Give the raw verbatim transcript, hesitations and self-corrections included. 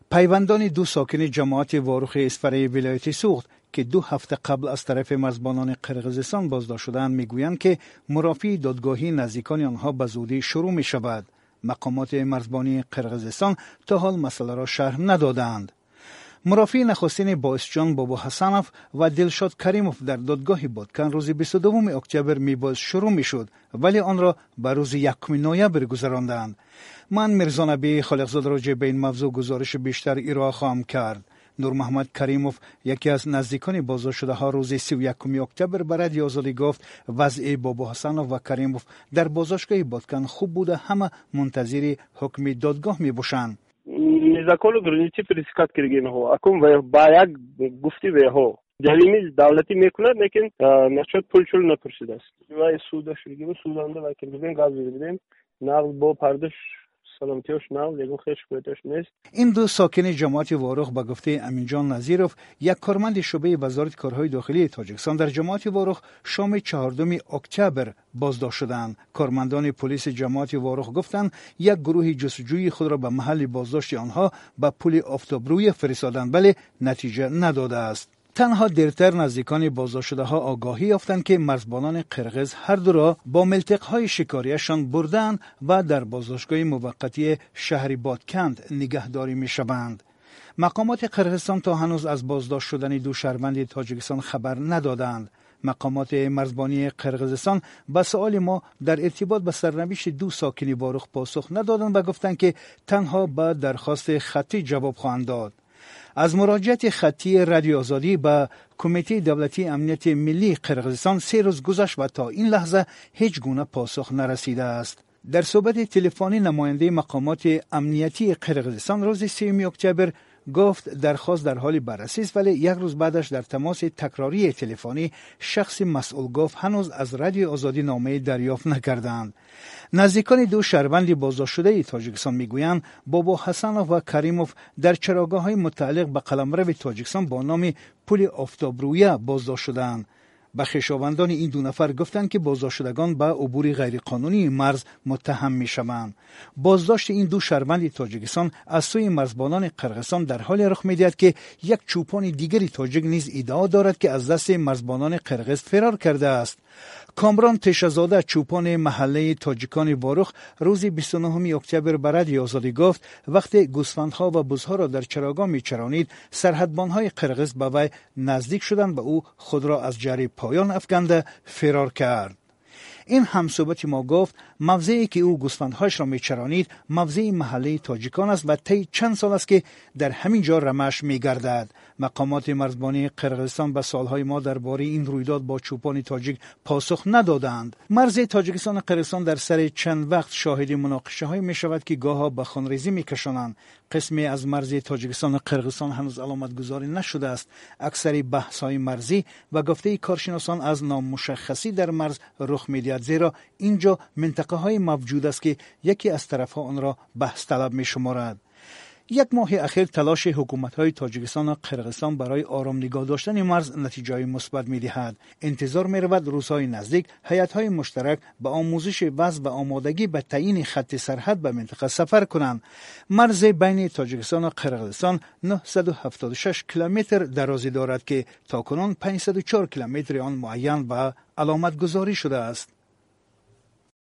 پیوندان دو ساکن جماعت واروخ اسفره ولایت سوخت که دو هفته قبل از طرف مرزبانان قرقیزستان بازداشت شدند میگویند که مرافعه دادگاهی نزدیکان آنها به زودی شروع می شود. مقامات مرزبانی قرقیزستان تا حال مسئله را شرح ندادند. مرافعه نخستین باعثجان بابا حسنوف و دلشاد کریموف در دادگاه بادکن روز بیست و دوم اکتبر میباید شروع میشد ولی آن را به روز یکم نوامبر گذراندند. من میرزا نبی خالقزاد راجع به این موضوع گزارش بیشتر ارائه خواهم کرد. نور محمد کریموف یکی از نزدیکان بازداشت شده ها روز سی و یکم اکتبر به رادیو آزادی گفت وضع بابا حسنوف و کریموف در بازداشتگاه بادکن خوب بوده، همه منتظر حکم دادگاه میباشند. Незаконно граници пересекать киргенҳо акум ба як гуфти веҳо ҷаримаи давлатӣ мекунад, лекин насчет пул-чул напурсидааст. Ва суда шургим суданда вакил будем газ бидем нақд бо пардош саломтиёш нав ягон хеш бойтош нест. این دو ساکن جماعت واروخ به گفته امینجان نظیروف یک کارمند شعبه وزارت کارهای داخلی تاجیکستان در جماعت واروخ شام چهاردهم اکتبر بازداشت شدند. کارمندان پلیس جماعت واروخ گفتند یک گروه جستجویی خود را به محل بازداشت آنها به پل آفتابروی فرستادند ولی نتیجه نداده است. تنها دیرتر نزدیکان بازداشت شده ها آگاهی یافتند که مرزبانان قرقیز هر دو را با ملتقهای شکاریشان بردند و در بازداشتگاه موقتی شهر بادکند نگهداری می شوند. مقامات قرقیزستان تا هنوز از بازداشت شدن دو شهروند تاجیکستان خبر ندادند. مقامات مرزبانی قرقیزستان به سؤال ما در ارتباط به سرنوشت دو ساکن واروخ پاسخ ندادند و گفتند که تنها به درخواست خطی جواب خواهند داد. از مراجعت خطی رادیو آزادی به کمیته دولتی امنیت ملی قرقیزستان سه روز گذشت و تا این لحظه هیچ گونه پاسخ نرسیده است. در صحبت تلفنی نماینده مقامات امنیتی قرقیزستان روز سوم اکتبر گفت درخواست در حال بررسی است، ولی یک روز بعدش در تماس تکراری تلفنی شخص مسئول گفت هنوز از رادیو آزادی نامه دریافت نکردند. نزدیکان دو شهروند بازداشت شده تاجیکستان میگویند بابا حسنوف و کریموف در چراگاه‌های متعلق به قلمرو تاجیکستان با نام پل آفتابرویه بازداشت شدند. به خویشاوندان این دو نفر گفتند که بازداشت شدگان به عبور غیرقانونی مرز متهم میشوند. بازداشت این دو شهروند تاجیکستان از سوی مرزبانان قرقیزستان در حال رخ میدهد که یک چوپان دیگری تاجیک نیز ادعا دارد که از دست مرزبانان قرقیز فرار کرده است. کامران تشزاده چوپان محله تاجیکان واروخ روز بیست و نهم اکتبر به رادیو آزادی گفت وقتی گوسفندها و بزها را در چراگاه میچرانید سرحدبانهای قرقیز به وی نزدیک شدند و او خود را از جری پایان افکنده فرار کرد. این همصحبت ما گفت موضعی که او گوسفندهایش را میچرانید موضع محله تاجیکان است و طی چند سال است که در همین جا رمش میگردد. مقامات مرزبانی قرقیزستان به سالهای ما درباره این رویداد با چوپان تاجیک پاسخ ندادند. مرز تاجیکستان و قرقیزستان در سر چند وقت شاهد مناقشه های می شود که گاها به خونریزی میکشانند. قسمی از مرز تاجیکستان و قرقیزستان هنوز علامت گذاری نشده است. اکثر بحث های مرزی و گفته کارشناسان از نامشخصی در مرز رخ میدهد، زیرا اینجا منطقه های موجود است که یکی از طرف ها آن را بحث طلب می شمارد. یک ماه اخیر تلاش حکومت‌های تاجیکستان و قرقیزستان برای آرام نگاه داشتن مرز نتیجه مثبت می‌دهد. انتظار می‌رود روزهای نزدیک هیئت‌های مشترک به آموزش وضع و آمادگی به تعیین خط سرحد به منطقه سفر کنند. مرز بین تاجیکستان و قرقیزستان نهصد و هفتاد و شش کیلومتر درازی دارد که تاکنون پانصد و چهار کیلومتر آن معین و علامت گذاری شده است.